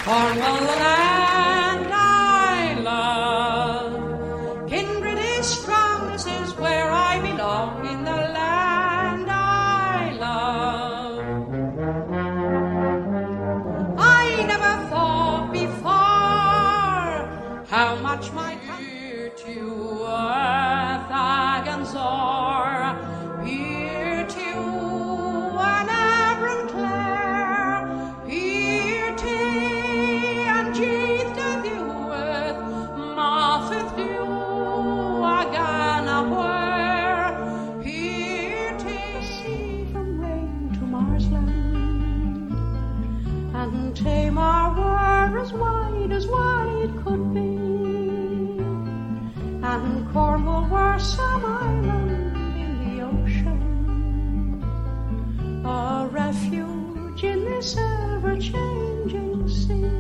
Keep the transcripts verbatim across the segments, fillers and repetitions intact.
Cornwall, the land I love. Kindred is strong, this is where I belong, in the land I love. I never thought before how much my country to earth and soar, here to an Abram Clare, here to and Jeeth to Deweth, Moffat Dew, Agana where, here to sea from rain to Marsland, and Tamar were as wide as wide could be, and Cornwall were some island in the ocean, a refuge in this ever-changing sea.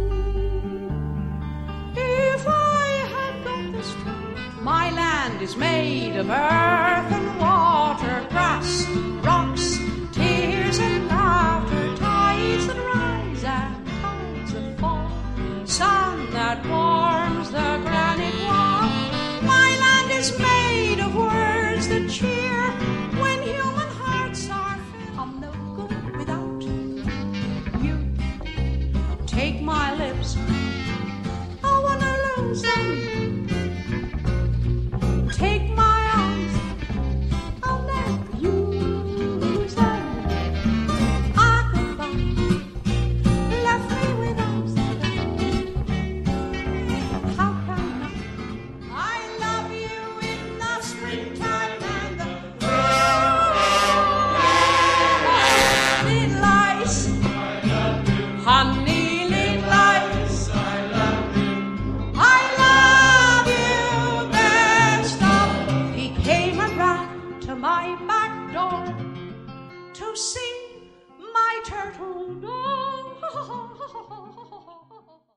If I had got this right, my land is made of earth and water, grass, rocks, tears and laughter, tides that rise and tides that fall, sun that warms the granite wall. My land is made of words that cheer when human hearts are filled. I'm no good without you. Take my lips, I wanna lose them. Take my arms, I'll never use them. I could find, left me without them. How can I? I love you in the springtime and the little ice. Honey, little ice. I love you best of. He came around to my back door to see my turtle dove.